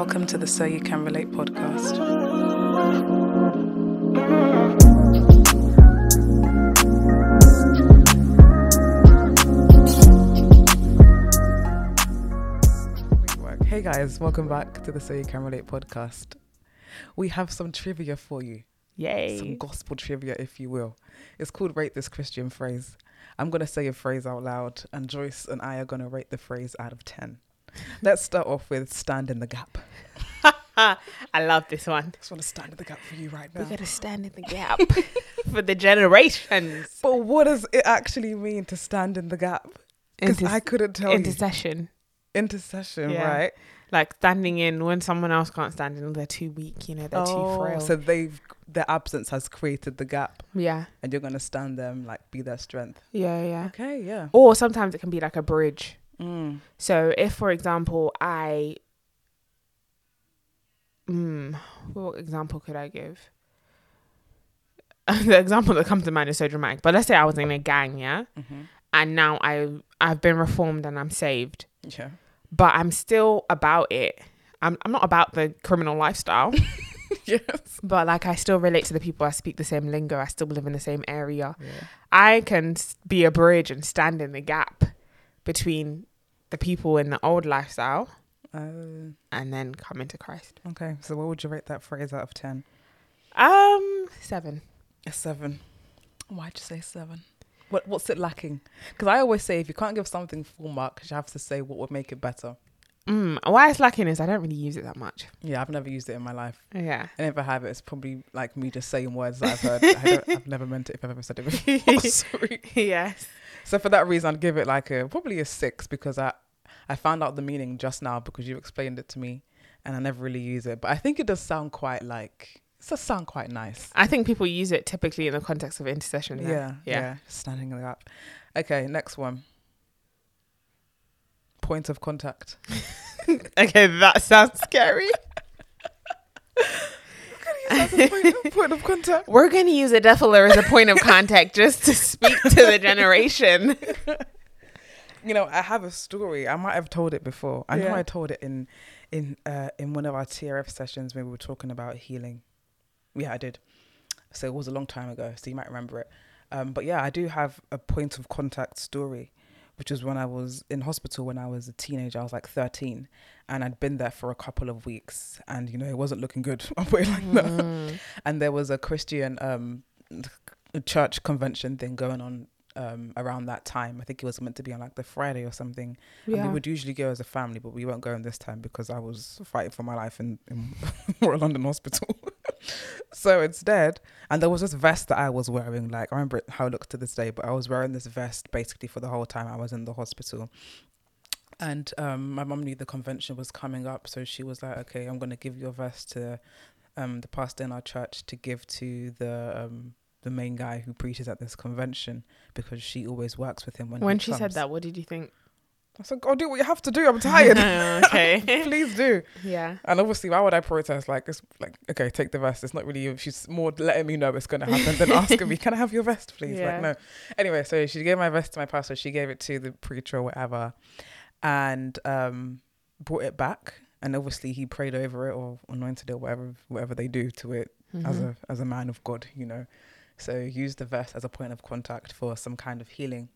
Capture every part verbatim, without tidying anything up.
Welcome to the So You Can Relate podcast. Hey guys, welcome back to the So You Can Relate podcast. We have some trivia for you. Yay. Some gospel trivia, if you will. It's called Rate This Christian Phrase. I'm going to say a phrase out loud, and Joyce and I are going to rate the phrase out of ten. Let's start off with stand in the gap. I love this one. I just want to stand in the gap for you right now. We're going to stand in the gap for the generations. But what does it actually mean to stand in the gap? Because Inter- I couldn't tell Intercession. you. Intercession, Yeah. right? Like standing in when someone else can't stand in, they're too weak, you know, they're too frail. So they've their absence has created the gap, yeah. and you're going to stand them, like, be their strength. Yeah, yeah. Okay, yeah. Or sometimes it can be like a bridge. Mm. So if, for example, I... Mm, what example could I give? The example that comes to mind is so dramatic. But let's say I was in a gang, yeah? Mm-hmm. And now I, I've been reformed and I'm saved. Yeah. But I'm still about it. I'm I'm not about the criminal lifestyle. Yes. But like I still relate to the people. I speak the same lingo. I still live in the same area. Yeah. I can s- be a bridge and stand in the gap between the people in the old lifestyle Uh, and then come into Christ. okay, so what would you rate that phrase out of ten? Um, seven. A seven. Why'd you say seven? What What's it lacking? Because I always say if you can't give something full marks, you have to say what would make it better. Mm, why it's lacking is I don't really use it that much. Yeah, I've never used it in my life. Yeah. And if I have it, it's probably like me just saying words that I've heard. I don't, I've never meant it if I've ever said it before. Sorry. Yes. So for that reason, I'd give it like a probably a six because I I found out the meaning just now because you explained it to me, and I never really use it. But I think it does sound quite like it does sound quite nice. I think people use it typically in the context of intercession. Yeah, Yeah. yeah, Yeah. standing in the gap. Okay, next one. Point of contact. Okay, that sounds scary. That's a point, of, point of contact. We're going to use a defiler as a point of contact just to speak to the generation. You know, I have a story. I might have told it before. I know Yeah. I told it in in uh, in one of our T R F sessions when we were talking about healing. Yeah, I did. So it was a long time ago, so you might remember it. Um, but yeah, I do have a point of contact story, which was when I was in hospital when I was a teenager. I was like thirteen, and I'd been there for a couple of weeks, and you know it wasn't looking good. I'll put it like that. Mm. And there was a Christian um, church convention thing going on um, around that time. I think it was meant to be on like the Friday or something. And Yeah. we would usually go as a family, but we weren't going this time because I was fighting for my life in, in Royal London Hospital. So instead, and there was this vest that I was wearing. Like I remember it, how it looks to this day, but I was wearing this vest basically for the whole time I was in the hospital. And um, my mum knew the convention was coming up, so she was like, "Okay, I'm going to give your vest to um, the pastor in our church to give to the um, the main guy who preaches at this convention because she always works with him when When he she comes." said that, what did you think? I said, "Go do what you have to do. I'm tired. Okay. Please do." Yeah. And obviously, why would I protest? Like, it's like, okay, take the vest. It's not really you. She's more letting me know it's going to happen than asking me, "Can I have your vest, please?" Yeah. Like, no. Anyway, so she gave my vest to my pastor. She gave it to the preacher or whatever, and um, brought it back. And obviously, he prayed over it or anointed it, or whatever, whatever they do to it Mm-hmm. as a as a man of God, you know. So used the vest as a point of contact for some kind of healing.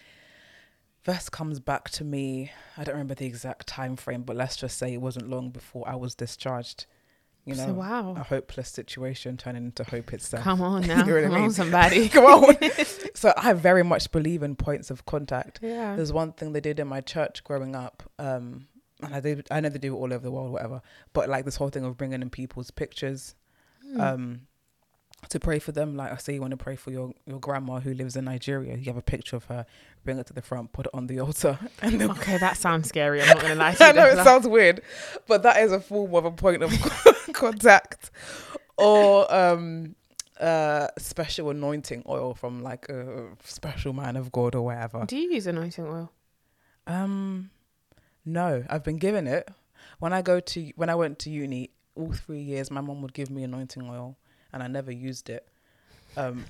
Vest comes back to me. I don't remember the exact time frame, but let's just say it wasn't long before I was discharged. You know, So, wow. a hopeless situation turning into hope itself. Come on now. You know what I Come mean? on, somebody. Come on. So I very much believe in points of contact. Yeah. There's one thing they did in my church growing up, um, and I did, I know they do it all over the world, whatever. But like this whole thing of bringing in people's pictures, Mm. um, to pray for them. Like I say, you want to pray for your, your grandma who lives in Nigeria. You have a picture of her, bring it to the front, put it on the altar, and then Okay, that sounds scary. I'm not going to lie to you. I know it Defiler. sounds weird, but that is a form of a point of contact, or um, uh, special anointing oil from like a special man of God or whatever. Do you use anointing oil? Um, no, I've been given it when I go to when I went to uni. All three years, my mom would give me anointing oil, and I never used it. Um,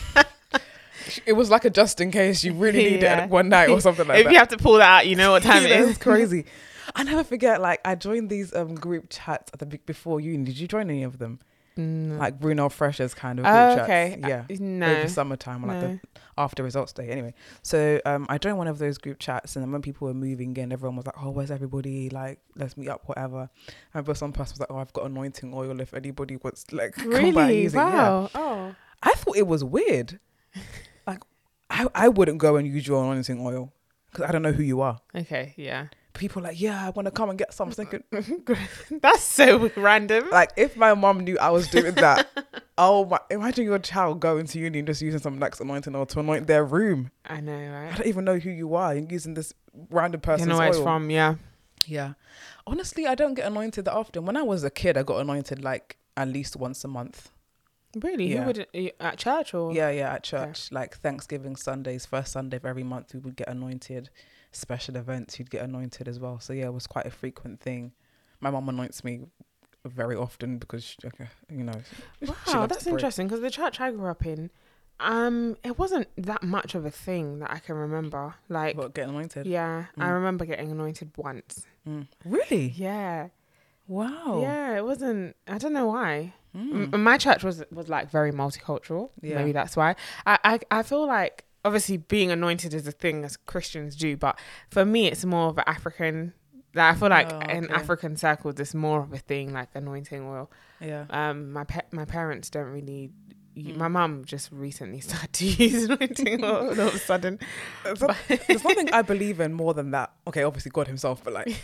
it was like a just in case you really need Yeah. it one night or something like If that. you have to pull that out, you know what time You it know, is. it's crazy. I never forget, like, I joined these um group chats at the be- before uni. Did you join any of them? Mm. Like Bruno Freshers kind of group Oh, chats. okay. Yeah. Uh, no. Over summertime or like No. the after results day. Anyway, so um, I joined one of those group chats, and then when people were moving in, everyone was like, "Oh, where's everybody? Like, let's meet up, whatever." I remember some person was like, "Oh, I've got anointing oil. If anybody wants, like, come by Really? using." Yeah. Wow. Oh. I thought it was weird. Like, I I wouldn't go and use your anointing oil because I don't know who you are. Okay. Yeah. People are like, "Yeah, I want to come and get some." I was thinking, That's so random. like, if my mom knew I was doing that, oh my! Imagine your child going to uni and just using some Next anointing oil to anoint their room. I know, I right? don't even know who you are. You're using this random You person's know where oil. it's from, yeah. Yeah. Honestly, I don't get anointed that often. When I was a kid, I got anointed like at least once a month. Really? Yeah. Who would you- at church or? Yeah, yeah, at church. Like Thanksgiving Sundays, first Sunday of every month, we would get anointed. Special events, you'd get anointed as well. So yeah, it was quite a frequent thing. My mum anoints me very often because, she, okay, you know. she Wow, loves that's to pray. interesting because the church I grew up in, um, it wasn't that much of a thing that I can remember. Like, What, getting anointed? yeah, I Mm. remember getting anointed once. Mm. Really? Yeah, Wow. yeah, it wasn't. I don't know why. Mm. M- my church was was like very multicultural. Yeah. Maybe that's why. I, I I feel like obviously being anointed is a thing as Christians do, but for me it's more of an African. Like, I feel like Oh, in okay. African circles it's more of a thing, like anointing oil. Yeah. Um, my pa- my parents don't really. Mm. My mum just recently started to use anointing oil all of a sudden. There's some- there's nothing I believe in more than that. Okay, obviously God himself, but like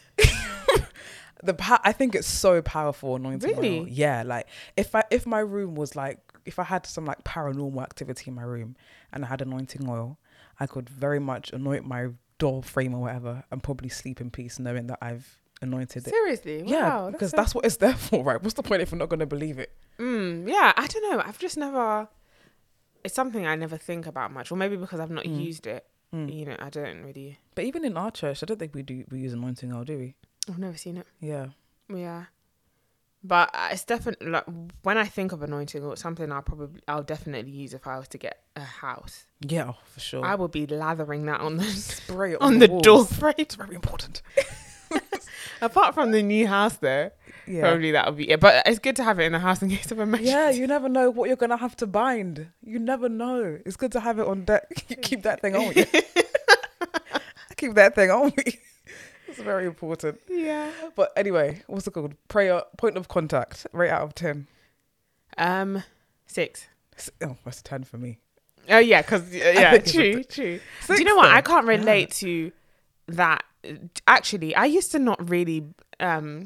the pa- I think it's so powerful, anointing Really? oil. Yeah, like if I if my room was like if I had some like paranormal activity in my room and I had anointing oil, I could very much anoint my door frame or whatever and probably sleep in peace knowing that I've anointed it. Seriously, Yeah, wow, because so- that's what it's there for, right? What's the point if you're not going to believe it? Mm, yeah, I don't know. I've just never. It's something I never think about much, or maybe because I've not Mm. used it. Mm. You know, I don't really. But even in our church, I don't think we do we use anointing oil, do we? I've never seen it. Yeah. Yeah, but uh, it's definitely like when I think of anointing oil, it's something I'll probably I'll definitely use if I was to get a house. Yeah, oh, for sure. I would be lathering that on the spray it on the door walls. frame. It's very important. Apart from the new house, though, Yeah. probably that would be it. But it's good to have it in the house in case of emergency. Yeah, you never know what you're gonna have to bind. You never know. It's good to have it on deck. Keep that thing on you. Keep that thing on me. It's very important. Yeah. But anyway, what's it called? Prayer point of contact. Rate out of ten. Um, six. S- Oh, that's a ten for me. Oh yeah, because yeah, think it's true, a- true. Six, Do you know what? though. I can't Yeah. relate to that. Actually, I used to not really. Um,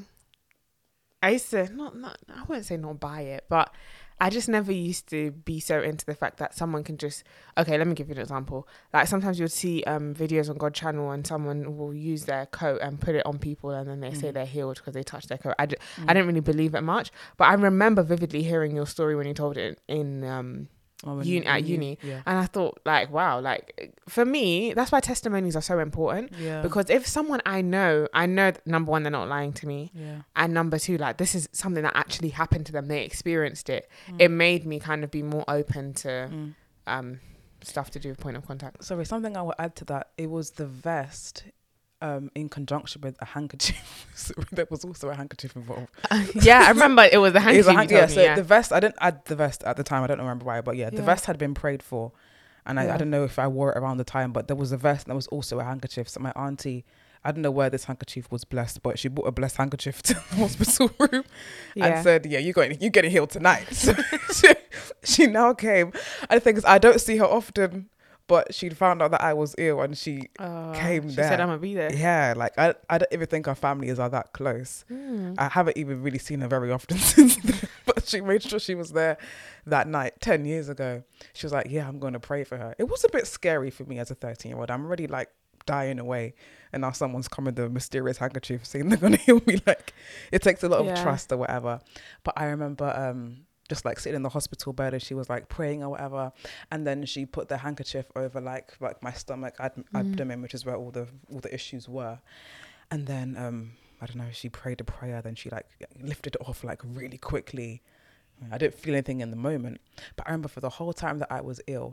I used to not not. I wouldn't say not buy it, but I just never used to be so into the fact that someone can just. Okay, let me give you an example. Like sometimes you'll see um videos on God channel and someone will use their coat and put it on people and then they say Mm. they're healed because they touched their coat. I, d- Mm. I didn't really believe it much, but I remember vividly hearing your story when you told it in um. Oh, when uni- you- at when you- uni. Yeah. And I thought, like, wow, like for me, that's why testimonies are so important. Yeah. Because if someone I know, I know that, number one, they're not lying to me, Yeah. and number two, like this is something that actually happened to them. They experienced it. Mm. It made me kind of be more open to Mm. um stuff to do with point of contact. Sorry, something I will add to that. It was the vest um, in conjunction with a handkerchief. So there was also a handkerchief involved. Yeah, I remember it was the It was handkerchief. a you hand- told yeah, me, so yeah. the vest, I didn't add the vest at the time. I don't remember why, but yeah, the Yeah. vest had been prayed for. And I, Yeah. I don't know if I wore it around the time, but there was a vest and there was also a handkerchief. So my auntie, I don't know where this handkerchief was blessed, but she bought a blessed handkerchief to the hospital room yeah. and said, yeah, you're going, you're getting healed tonight. So she, she now came. I think I don't see her often, but she'd found out that I was ill and she, Uh, came she there. said, "I'm gonna be there." yeah, like I, I don't even think our families are that close. Mm. I haven't even really seen her very often since then, but she made sure she was there that night ten years ago. She was like, yeah, I'm going to pray for her. It was a bit scary for me as a thirteen year old. I'm already like dying away. And now someone's come with a mysterious handkerchief saying they're going to heal me. Like it takes a lot of Yeah. trust or whatever. But I remember um, just like sitting in the hospital bed and she was like praying or whatever. And then she put the handkerchief over like, like my stomach, ad- Mm. abdomen, which is where all the, all the issues were. And then, um, I don't know, she prayed a prayer, then she like lifted it off like really quickly. I didn't feel anything in the moment, but I remember for the whole time that I was ill,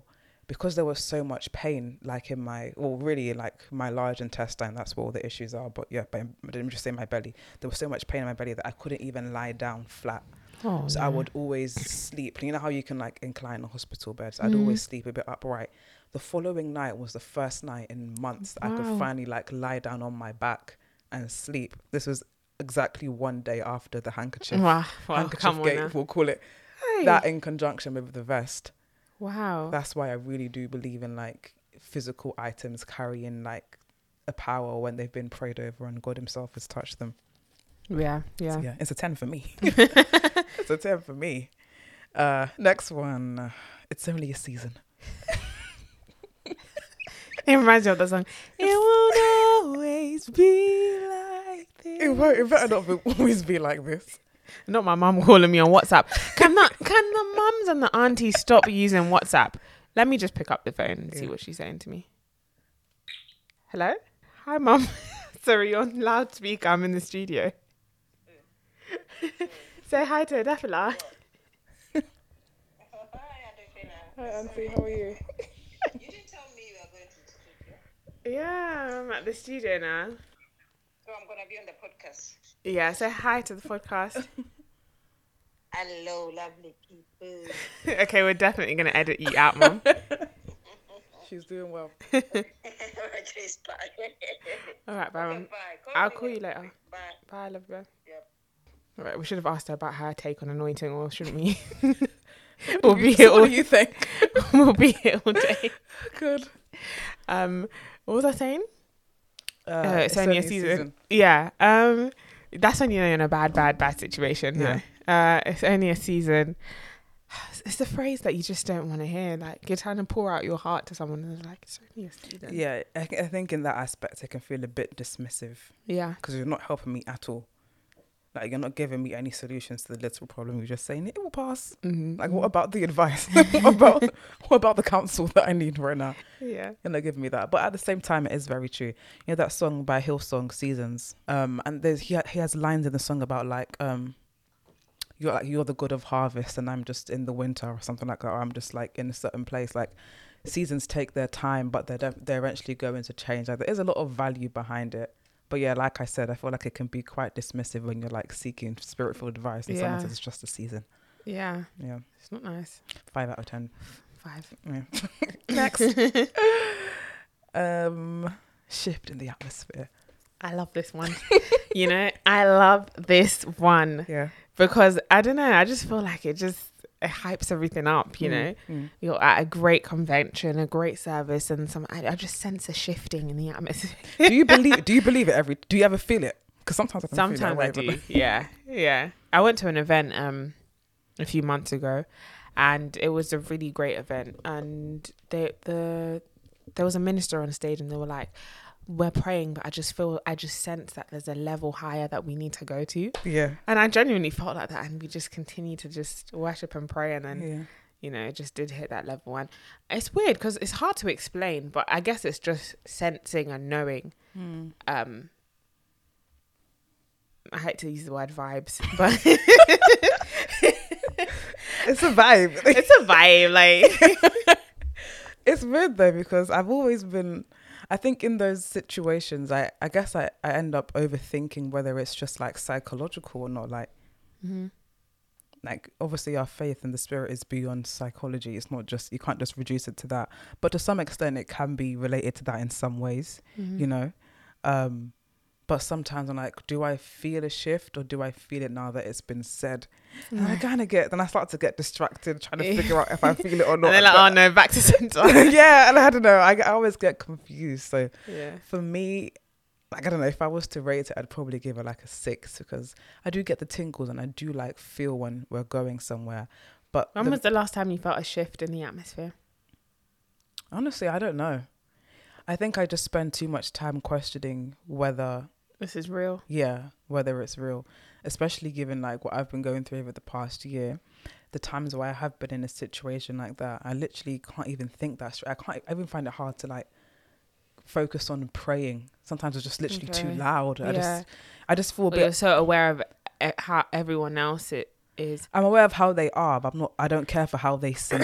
because there was so much pain, like in my, well, really like my large intestine, that's where all the issues are. But yeah, but let me just say my belly. There was so much pain in my belly that I couldn't even lie down flat. Oh, so no. I would always sleep. You know how you can like incline a hospital bed? So I'd Mm. always sleep a bit upright. The following night was the first night in months that I could Wow. finally like lie down on my back and sleep. This was exactly one day after the handkerchief. Wow. Well, handkerchief come on gate, now. we'll call it. Hey. That in conjunction with the vest. Wow. That's why I really do believe in like physical items carrying like a power when they've been prayed over and God himself has touched them. Yeah. Yeah. So yeah, it's a ten for me. It's a ten for me. Uh, next one. Uh, it's only a season. It reminds me of the song. It won't always be like this. It won't. It better not be, always be like this. Not my mum calling me on WhatsApp. Can that? Can the mums and the aunties stop using WhatsApp? Let me just pick up the phone and see Yeah. what she's saying to me. Hello? Hi, mum. Sorry, you're on loudspeaker. I'm in the studio. Say hi to Adafila. Hi, Auntie. How are you? You didn't tell me you were going to the studio. Yeah, I'm at the studio now. So I'm going to be on the podcast. Yeah, say hi to the podcast. Hello, lovely people. Okay, we're definitely going to edit you out, mum. She's doing well. Okay, it's fine. All right, bye, Okay, mum. bye. Call I'll me call you when- later. Bye. Bye, love you. Yep. All right, we should have asked her about her take on anointing, or shouldn't we? We'll be So here what all. do you think? We'll be here all day. Good. Um, what was I saying? Uh, Uh, it's, only, a season. Yeah. Um, that's when you're in a bad, bad, bad situation. Yeah. No. Uh, it's only a season. It's the phrase that you just don't want to hear. Like you're trying to pour out your heart to someone, and they're like, "It's only a season." Yeah, I, I think in that aspect, it can feel a bit dismissive Yeah. because you're not helping me at all. Like you're not giving me any solutions to the little problem. You're just saying it will pass. Mm-hmm. Like, what about the advice? what about what about the counsel that I need right now? Yeah. You're not giving me that. But at the same time, it is very true. You know that song by Hillsong, Seasons. Um, and there's he ha- he has lines in the song about like um, you're like you're the God of harvest, and I'm just in the winter or something like that. Or I'm just like in a certain place. Like seasons take their time, but they're def- they're eventually going to change. Like there is a lot of value behind it. But yeah, like I said, I feel like it can be quite dismissive when you're like seeking spiritual advice and someone Yeah. says it's just a season. Yeah. Yeah, It's not nice. five out of ten. Five. Yeah. Next. um, shift in the atmosphere. I love this one. You know, I love this one Yeah. because I don't know. I just feel like it just it hypes everything up. You know, Mm. you're at a great convention, a great service, and some. I, I just sense a shifting in the atmosphere. Do you believe? Do you believe it every? Do you ever feel it? Because sometimes I can Sometimes feel it I away, do. Yeah, yeah. I went to an event um a few months ago, and it was a really great event. And they the there was a minister on stage, and they were like, "We're praying, but I just feel I just sense that there's a level higher that we need to go to." but yeah, And I genuinely felt like that, and we just continue to just worship and pray, and then yeah. you know it just did hit that level. And it's weird because it's hard to explain, but I guess it's just sensing and knowing. Mm. Um, I hate to use the word vibes, but It's a vibe. it's a vibe. Like, It's weird though because I've always been. I think in those situations, I I guess I I end up overthinking whether it's just like psychological or not. Like mm-hmm. like obviously our faith in the spirit is beyond psychology. It's not just you can't just reduce it to that. But to some extent, it can be related to that in some ways. Mm-hmm. You know. Um, but sometimes I'm like, do I feel a shift or do I feel it now that it's been said? And I kind of get, then I start to get distracted trying to figure out if I feel it or not. And then like, But- oh no, back to center. yeah, and I don't know. I, I always get confused. So Yeah. for me, like I don't know, if I was to rate it, I'd probably give it like a six because I do get the tingles and I do like feel when we're going somewhere. But When the- was the last time you felt a shift in the atmosphere? honestly, I don't know. I think I just spend too much time questioning whether, This is real. yeah, whether it's real, especially given like what I've been going through over the past year. The times where I have been in a situation like that, I literally can't even think that straight. I can't. I even find it hard to like focus on praying. Sometimes it's just literally too Okay. loud. I Yeah. just, I just feel a Well, you're bit. so aware of e- how everyone else it is. I'm aware of how they are, but I'm not. I don't care for how they see me.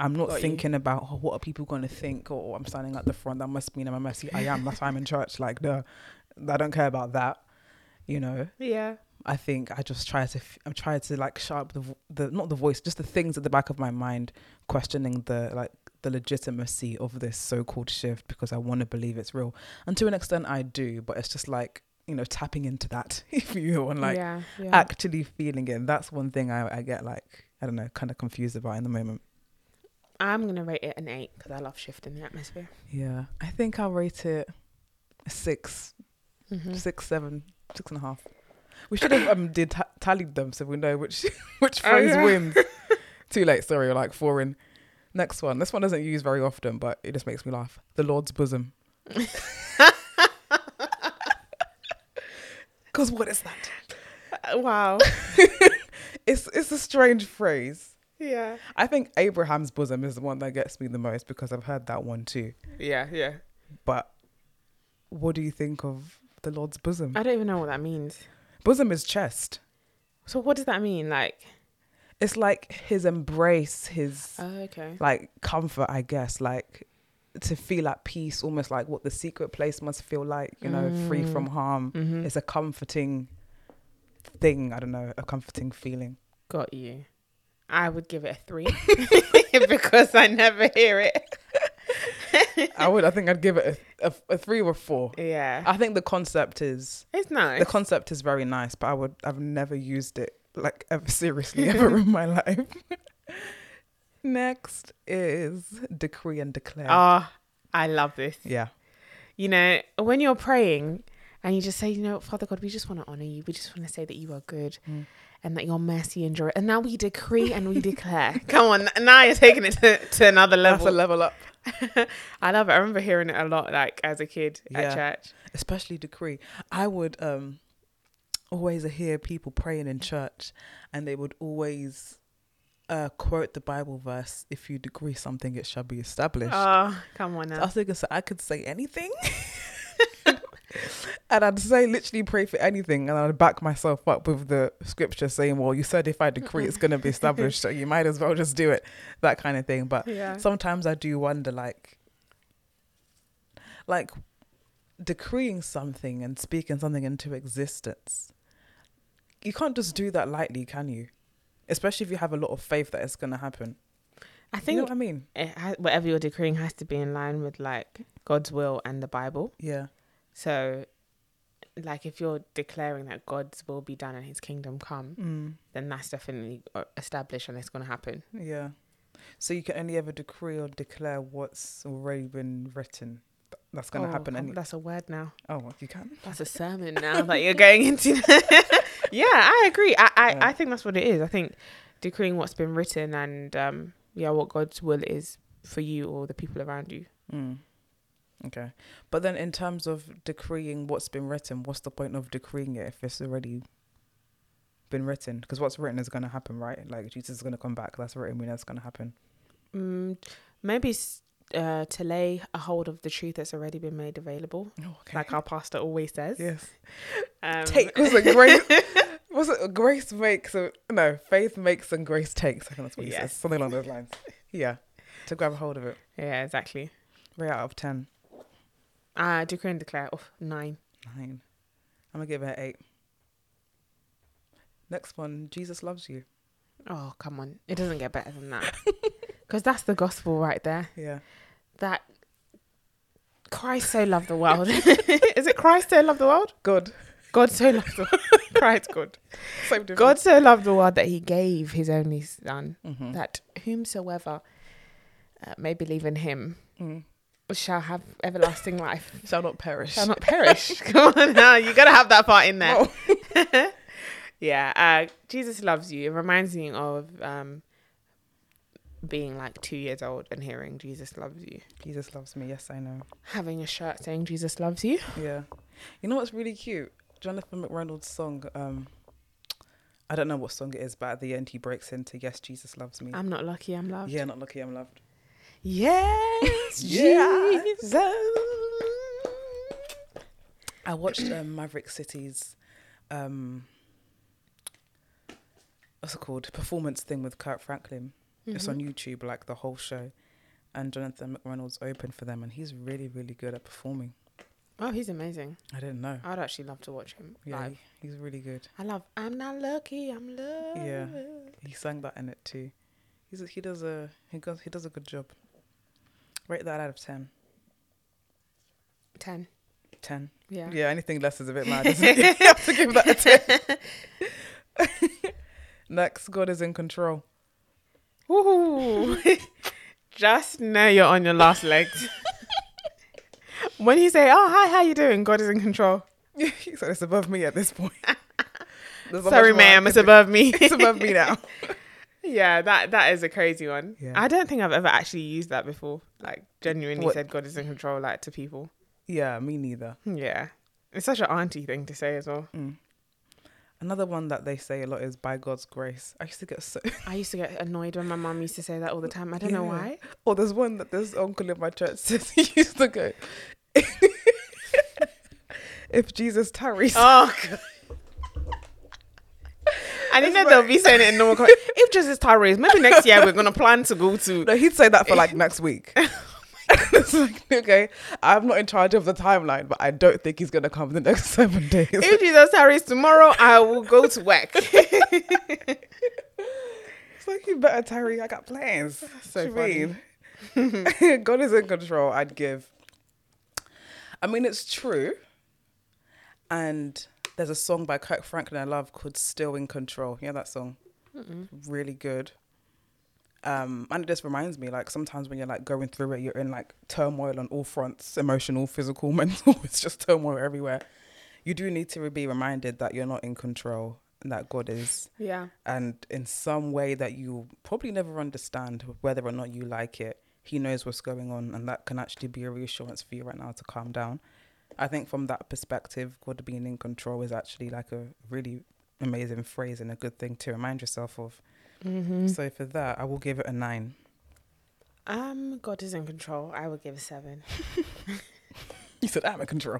I'm not Got you. thinking about, oh, what are people going to think, or, I'm standing at the front, that must mean I'm a messy. I am, that's why I'm in church. Like, no, I don't care about that, you know. Yeah. I think I just try to, f- I'm trying to like shut up the, vo- the, not the voice, just the things at the back of my mind, questioning the, like, the legitimacy of this so-called shift, because I want to believe it's real. And to an extent I do, but it's just like, you know, tapping into that, if you will, and like yeah, yeah. actually feeling it. That's one thing I, I get like, I don't know, kind of confused about in the moment. I'm going to rate it an eight because I love shifting the atmosphere. Yeah. I think I'll rate it a six, Mm-hmm. six, seven, six and a half. We should have um, did ta- tallied them so we know which which Oh, phrase yeah. wins. Too late, sorry, we're like four in. Next one. This one doesn't use very often, but it just makes me laugh. The Lord's bosom. Because what is that? Uh, wow. It's it's a strange phrase. Yeah. I think Abraham's bosom is the one that gets me the most because I've heard that one too. Yeah, yeah. But what do you think of the Lord's bosom? I don't even know what that means. Bosom is chest. So what does that mean? Like, It's like his embrace, his oh, okay. like comfort, I guess, like to feel at peace, almost like what the secret place must feel like, you know, free from harm. Mm-hmm. It's a comforting thing. I don't know, a comforting feeling. Got you. I would give it a three because I never hear it. I would. I think I'd give it a, a, a three or four. Yeah. I think the concept is It's nice. the concept is very nice, but I would. I've never used it like ever seriously ever in my life. Next is decree and declare. Oh, I love this. Yeah. You know, when you're praying and you just say, you know, Father God, we just want to honor you. We just want to say that you are good Mm. and that your mercy endure. And now we decree and we declare. Come on, now you're taking it to, to another That's level. a level up. I love it. I remember hearing it a lot, like as a kid Yeah. at church. Especially decree. I would um always hear people praying in church, and they would always uh quote the Bible verse, if you decree something it shall be established. Oh, come on So I now. was thinking, so I could say anything. And I'd say literally pray for anything, and I'd back myself up with the scripture saying, well, you said if I decree it's going to be established, so you might as well just do it, that kind of thing. But Yeah. sometimes I do wonder, like, like decreeing something and speaking something into existence. You can't just do that lightly, can you? Especially if you have a lot of faith that it's going to happen. I You think know what I mean? it ha- whatever you're decreeing has to be in line with like God's will and the Bible. Yeah. So, like, if you're declaring that God's will be done and His kingdom come, Mm. then that's definitely uh, established and it's going to happen. Yeah. So you can only ever decree or declare what's already been written. Th- That's going to Oh, happen. come- Any- that's a word now. oh, well, you can. That's a sermon now that you're going into. Yeah, I agree. I, I, Yeah. I think that's what it is. I think decreeing what's been written and um, yeah, what God's will is for you or the people around you. Mm. Okay. But then in terms of decreeing what's been written, what's the point of decreeing it if it's already been written? Because what's written is going to happen, right? Like Jesus is going to come back. That's written. We know it's going to happen. Mm, maybe s- uh, to lay a hold of the truth that's already been made available, Oh, okay. like our pastor always says. Yes. Um, Take was it grace? Was it grace makes a no? Faith makes and grace takes. I think that's what he Yes. says. Something along those lines. Yeah. To grab a hold of it. Yeah, exactly. Three out of ten. Uh, decree and declare. Oh, nine. Nine. I'm gonna give it an eight. Next one. Jesus loves you. Oh, come on. It doesn't get better than that. Because that's the gospel right there. Yeah. That Christ so loved the world. Is it Christ so loved the world? Good. God so loved the world. Christ, God. Same difference. God so loved the world that he gave his only son, Mm-hmm. that whomsoever uh, may believe in him Mm. shall have everlasting life, Shall not perish. shall not perish. Come on now, you got to have that part in there. Whoa. Yeah, uh, Jesus loves you. It reminds me of um, being like two years old and hearing Jesus loves you. Jesus loves me. Yes, I know. Having a shirt saying Jesus loves you. Yeah. You know what's really cute? Jonathan McReynolds' song. Um, I don't know what song it is, but at the end he breaks into "Yes, Jesus loves me." I'm not lucky, I'm loved. Yeah, not lucky, I'm loved. Yes, Yes. Jesus. I watched um, Maverick City's um, what's it called? Performance thing with Kurt Franklin. It's on YouTube, like the whole show. And Jonathan McReynolds opened for them, and he's really, really good at performing. Oh, he's amazing. I didn't know. I'd actually love to watch him Yeah, live. he- he's really good. I love I'm Not Lucky, I'm Loved. Yeah. He sang that in it too. He's a, he does a he goes he does a good job. Rate that out of ten. ten. Ten. Yeah. Yeah, anything less is a bit mad, isn't it? You have to give that a ten. Next, God is in control. Ooh. Just know you're on your last legs. When you say, "Oh, hi, how you doing?" God is in control. So it's above me at this point. There's not Sorry, much more I ma'am, can it's do. above me. It's above me now. Yeah, that that is a crazy one. Yeah. I don't think I've ever actually used that before. Like genuinely What? said God is in control, like to people. Yeah, me neither. Yeah, it's such an auntie thing to say as well. Mm. Another one that they say a lot is by God's grace. I used to get so. I used to get annoyed when my mum used to say that all the time. I don't know Yeah. why. Or there's one that this uncle in my church says he used to go. If Jesus tarries. Oh, God. And you It's know like- they'll be saying it in normal. Context. If Jesus tarries, maybe next year we're gonna plan to go to. No, he'd say that for like next week. It's like, okay, I'm not in charge of the timeline, but I don't think he's going to come in the next seven days. If Jesus tarries tomorrow, I will go to work. It's like, you better tarry, I got plans. So What do you mean? God is in control, I'd give. I mean, it's true. And there's a song by Kirk Franklin I love called Still in Control. You know that song? Mm-mm. Really good. Um, and it just reminds me, like, sometimes when you're like going through it, you're in like turmoil on all fronts, emotional, physical, mental. It's just turmoil everywhere. You do need to be reminded that you're not in control and that God is. Yeah. And in some way that you probably never understand, whether or not you like it, he knows what's going on, and that can actually be a reassurance for you right now to calm down. I think from that perspective, God being in control is actually like a really amazing phrase and a good thing to remind yourself of. Mm-hmm. So for that, I will give it a nine. Um, God is in control. I would give a seven. You said I'm in control.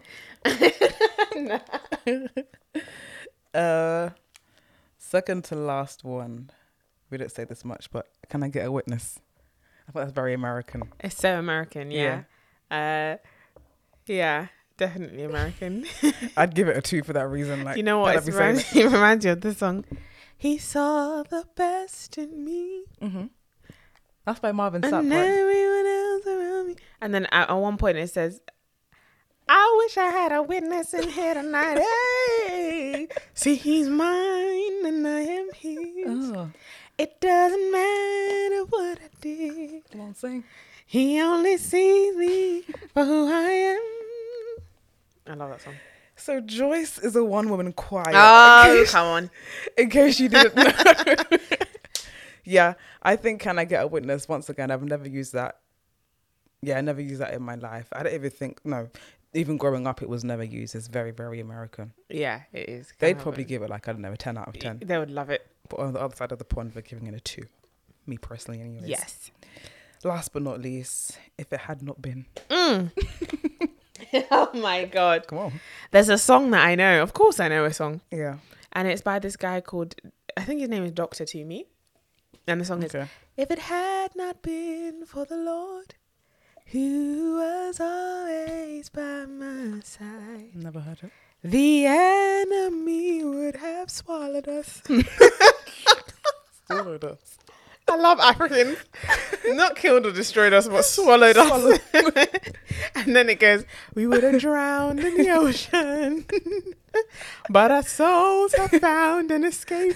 uh, second to last one. We didn't say this much, but can I get a witness? I thought that's very American. It's so American, yeah. Uh, yeah, definitely American. I'd give it a two for that reason. Like, You know what? I'd It be saying reminds, it reminds you of the song. He saw the best in me. Mm-hmm. That's by Marvin And Sapp, right? everyone else around me. And then at, at one point it says, I wish I had a witness in here tonight. Hey, see, he's mine and I am his. Oh, It doesn't matter what I did. come on, sing. He only sees me for who I am. I love that song. So Joyce is a one-woman choir. Oh, in, case, come on. in case you didn't know. Yeah, I think Can I Get a Witness? Once again, I've never used that. Yeah, I never used that in my life. I don't even think, no, even growing up, it was never used. It's very, very American. Yeah, it is. They'd Can't probably help give it like, I don't know, a ten out of it. ten. They would love it. But on the other side of the pond, we're giving it a two. Me personally, anyways. Yes. Last but not least, If It Had Not Been. Mm. Oh my God. Come on. There's a song that I know. Of course I know a song. Yeah. And it's by this guy called, I think his name is Doctor To Me. And the song is, Okay. if it had not been for the Lord, who was always by my side, Never heard it. the enemy would have swallowed us. Swallowed us. I love Africans. Not killed or destroyed us, but swallowed us. And then it goes, we would have drowned in the ocean, but our souls have found an escape,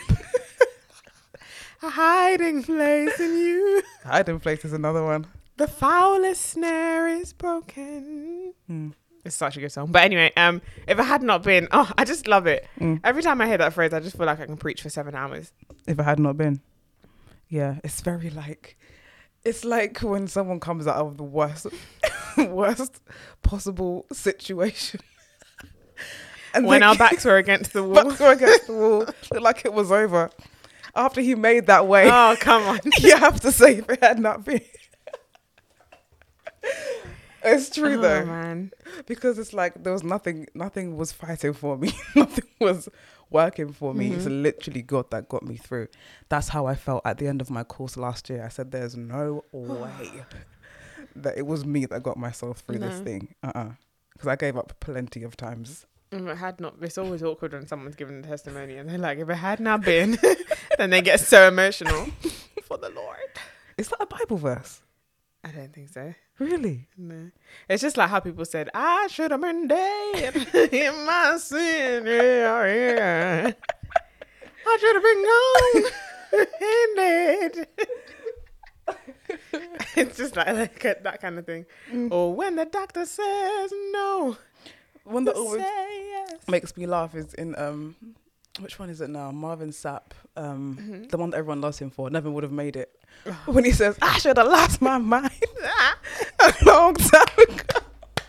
a hiding place in you. Hiding Place is another one. The foulest snare is broken. Hmm. It's such a good song. But anyway, um, if it had not been, oh, I just love it. Mm. Every time I hear that phrase, I just feel like I can preach for seven hours. If It Had Not Been. Yeah, it's very like, it's like when someone comes out of the worst, worst possible situation. And When they- our backs were against the wall. backs were against the wall, looked like it was over. After he made that way, Oh, come on. you have to say If It Had Not Been. It's true Oh, though, man. because it's like there was nothing, nothing was fighting for me, nothing was working for me. It's Mhm. literally God that got me through. That's how I felt at the end of my course last year. I said, "There's no way that it was me that got myself through this No. thing." Uh uh Because I gave up plenty of times. If it had not, it's always awkward when someone's giving a testimony and they're like, if it had not been, then they get so emotional. For the Lord. Is that a Bible verse? I don't think so. Really? No. It's just like how people said, I should have been dead in my sin. Yeah, yeah. I should have been gone and dead. It's just like, like that kind of thing. Mm. Or when the doctor says no, One that you always say yes. makes me laugh is in um, which one is it now? Marvin Sapp, um, Mhm. the one that everyone loves him for. Never would have made it. When he says, "I should have lost my mind a long time ago."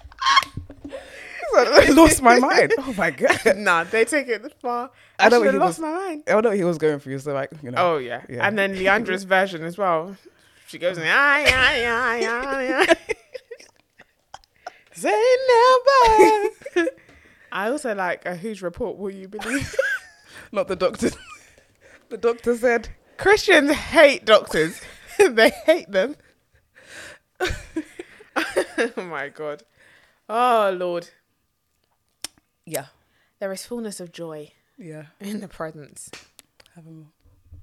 I lost my mind. Oh my god! Nah, they take it far. I I, know should what have he lost was- my mind. I know what he was going through, so like you know. Oh yeah. Yeah. And then Leandra's version as well. She goes in, ah, yeah, yeah, yeah, yeah. Say never. I also like uh, whose report will you believe? Not the doctor. The doctor said, Christians hate doctors. They hate them. Oh my god. Oh Lord. "Yeah, There is fullness of joy yeah." in the presence. Have a more.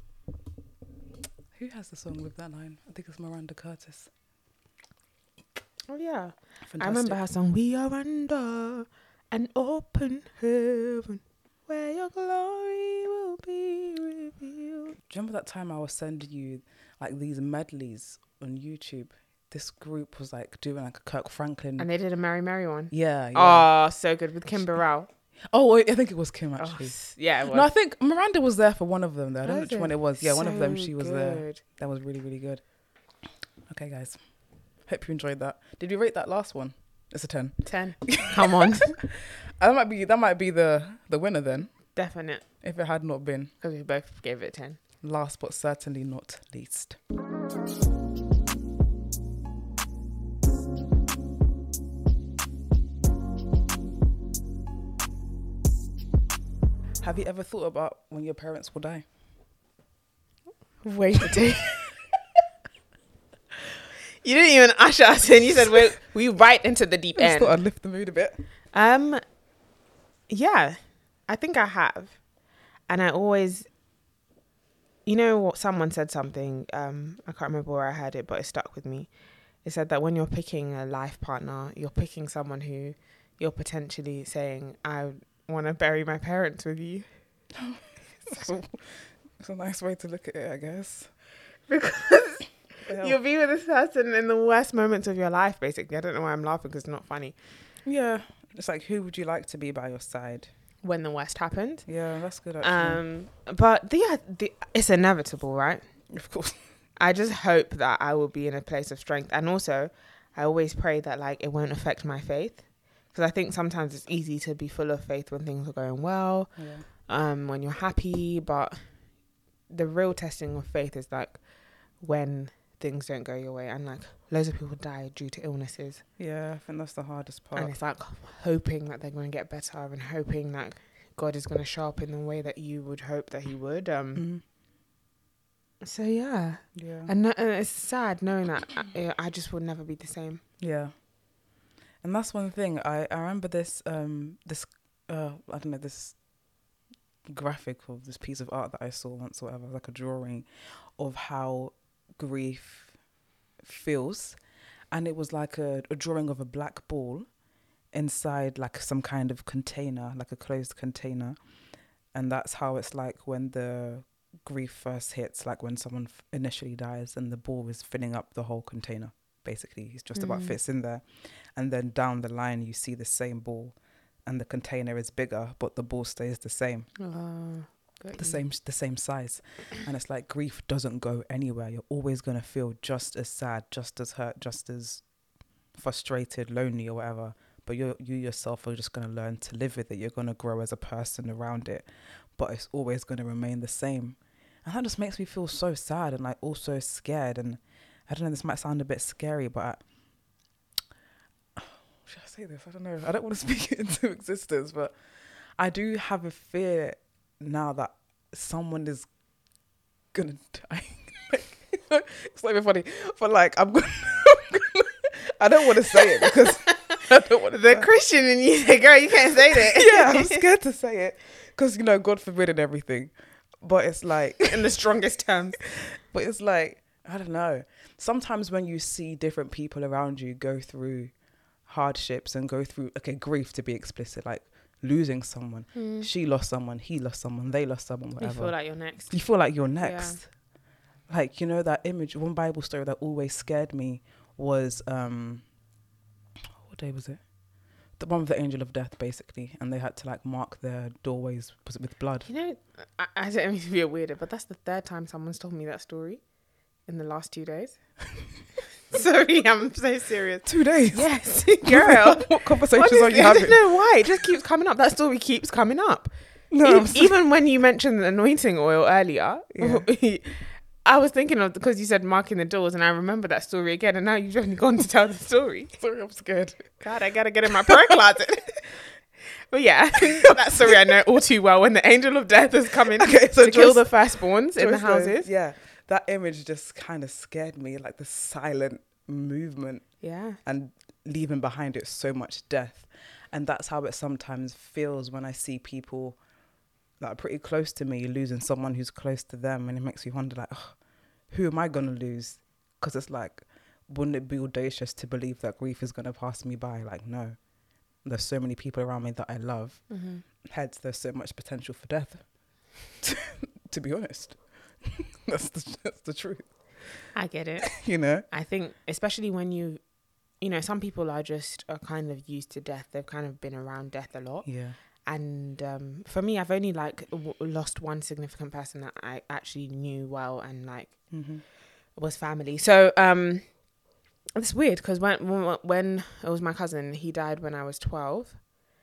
Who has the song with that line? I think it's Miranda Curtis. Oh yeah. Fantastic. I remember her song, We Are Under an Open Heaven where your glory will be revealed. Do you remember that time I was sending you like these medleys on YouTube? This group was like doing like a Kirk Franklin. And they did a Mary Mary one. yeah, yeah. Oh, so good with Kim Burrell. Oh, wait, I think it was Kim Oh, actually. s- yeah, it was. No, I think Miranda was there for one of them though. I don't know Was which one it? it was. Yeah, one of them. So She was there. good. That was really, really good. Okay, guys. Hope you enjoyed that. Did you rate that last one? It's a ten. ten. Come on. That might be that might be the the winner then, Definite. if it had not been. Because we both gave it a ten. Last but certainly not least. Have you ever thought about when your parents will die? Wait a day. You didn't even usher us in. You said we we right into the deep I just end. thought I'd lift the mood a bit. Um, yeah, I think I have, and I always, you know, what someone said something. Um, I can't remember where I heard it, but it stuck with me. It said that when you're picking a life partner, you're picking someone who you're potentially saying, "I want to bury my parents with you," It's a, it's a nice way to look at it, I guess. because Yeah. you'll be with this person in the worst moments of your life. Basically, I don't know why I'm laughing because it's not funny. Yeah. It's like, who would you like to be by your side? When the worst happened. Yeah, that's good actually. Um, but the, yeah, the it's inevitable, right? Of course. I just hope that I will be in a place of strength, and also, I always pray that like it won't affect my faith, because I think sometimes it's easy to be full of faith when things are going well, Yeah. um, when you're happy, but the real testing of faith is like when things don't go your way, and like loads of people die due to illnesses. Yeah, I think that's the hardest part. And it's like hoping that they're going to get better and hoping that God is going to show up in the way that you would hope that he would. Um, Mhm. So, yeah. Yeah. And, no- and it's sad knowing that I, I just would never be the same. Yeah. And that's one thing. I, I remember this, um, this, uh, I don't know, this graphic of this piece of art that I saw once or whatever, like a drawing of how grief feels. And it was like a, a drawing of a black ball inside like some kind of container, like a closed container. And that's how it's like when the grief first hits, like when someone f- initially dies and the ball is filling up the whole container. Basically, it's just about Mm. fits in there. And then down the line, you see the same ball and the container is bigger, but the ball stays the same, Oh, the same, the same size. And it's like grief doesn't go anywhere. You're always going to feel just as sad, just as hurt, just as frustrated, lonely or whatever. But you you yourself are just going to learn to live with it. You're going to grow as a person around it, but it's always going to remain the same. And that just makes me feel so sad and like also scared. And I don't know, this might sound a bit scary, but should I say this? I don't know. I don't want to speak it into existence, but I do have a fear now that someone is gonna die. Like, it's not even funny, but like I'm gonna. I don't want to say it because I don't want to. The Christian in you say, girl, you can't say that. Yeah, I'm scared to say it because, you know, God forbid and everything. But it's like In the strongest terms. But it's like, I don't know. Sometimes when you see different people around you go through hardships and go through, okay, grief to be explicit, like losing someone. Mm. She lost someone, he lost someone, they lost someone, whatever. You feel like you're next. You feel like you're next. Like, you know, that image, one Bible story that always scared me was, um, what day was it? The one with the angel of death, basically. And they had to like mark their doorways was it with blood. You know, I, I don't mean to be a weirdo, but that's the third time someone's told me that story in the last two days. Sorry, I'm so serious. Two days? Yes, girl. What conversations Honestly, are you I having? don't know why. It just keeps coming up. That story keeps coming up. No, E- I'm so- even when you mentioned the anointing oil earlier, Yeah. I was thinking of, because you said marking the doors, and I remember that story again, and now you've only gone to tell the story. sorry, I'm scared. God, I gotta get in my prayer closet. But yeah, that story I know all too well. When the angel of death is coming Okay, so to kill Joyce- the firstborns in the Joyce, though, houses. Yeah, that image just kind of scared me, like the silent movement Yeah. and leaving behind it so much death. And that's how it sometimes feels when I see people that are pretty close to me losing someone who's close to them. And it makes me wonder, like, oh, who am I going to lose? Because it's like, wouldn't it be audacious to believe that grief is going to pass me by? Like, no. There's so many people around me that I love. Mm-hmm. Hence, there's so much potential for death. To be honest. that's, the, that's the truth. I get it. You know? I think, especially when you, you know, some people are just are kind of used to death. They've kind of been around death a lot. Yeah. And um, for me, I've only like w- lost one significant person that I actually knew well and like Mm-hmm. was family. So um, it's weird because when, when when it was my cousin, he died when I was twelve,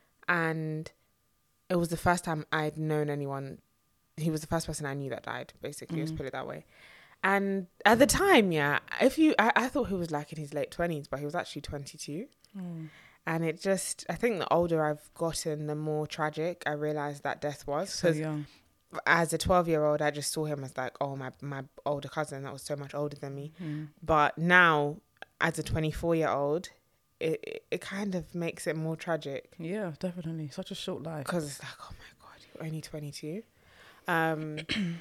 and it was the first time I'd known anyone. He was the first person I knew that died. Basically, let's Mm. put it that way. And at the time, yeah, if you, I, I thought he was like in his late twenties, but he was actually twenty-two. Mm. And it just, I think the older I've gotten, the more tragic I realized that death was. So 'Cause young. as a twelve year old, I just saw him as like, oh, my, my older cousin that was so much older than me. Mm. But now, as a twenty-four year old, it, it, it kind of makes it more tragic Yeah, definitely. Such a short life. because it's like, oh my God, you're only twenty-two. Um,